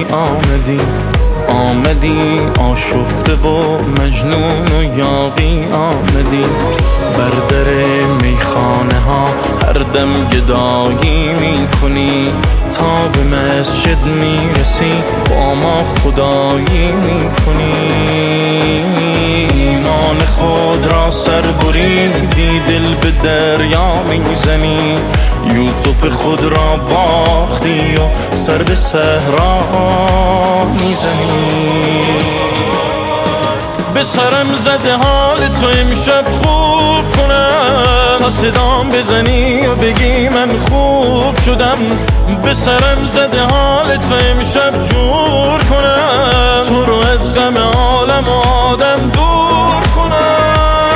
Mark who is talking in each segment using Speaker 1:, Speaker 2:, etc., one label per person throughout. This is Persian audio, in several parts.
Speaker 1: آمدی آشفته و مجنون و یاغی آمدی، بر در میخانه ها هر دم گدایی میکنی، تا به مسجد میرسی با ما خدایی میکنی. ایمان خود را سر بریدی، دل به دریا میزنی، یوسف خود را باختی و سر به صحرا میزنی. به سرم زده حال تو امشب خوب کنم، تا صدام بزنی و بگی من خوب شدم. به سرم زده حال تو امشب جور کنم، تو رو از غم عالم و آدم دور کنم.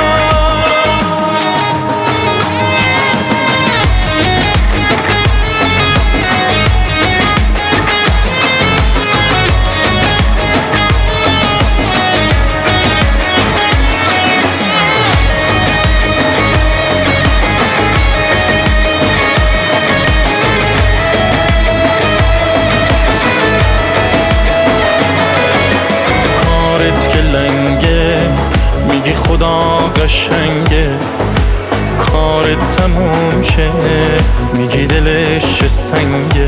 Speaker 1: میگی خدا قشنگه، کارت تموم شه، میگی دلش سنگه.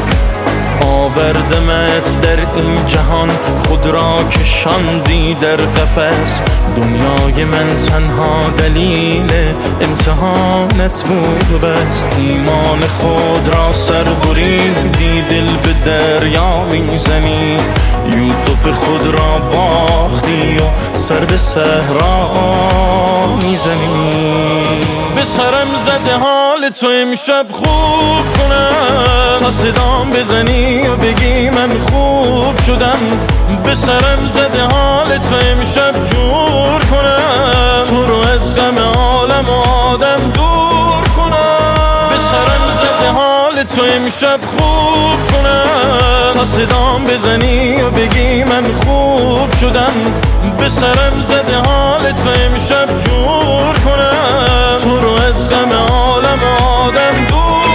Speaker 1: آوردمت در این جهان، خود را کشاندی در قفس، دنیای من تنها دلیل امتحانت بود و بس. ایمان خود را سر بریدی، دل به دریا میزنی، یوسف خود را باختی و سر به صحرا میزنی. به سرم زده حال تو امشب خوب کنم، تا صدام بزنی و بگی من خوب شدم. به سرم زده حال تو امشب جور کنم، تو رو از غم عالم و آدم دور کنم. به سرم زده حال تو امشب خوب کنم، تا صدام بزنی و بگی من خوب شدم. به سرم زده حال تو امشب جور کنم، تو رو از غم عالم و آدم دور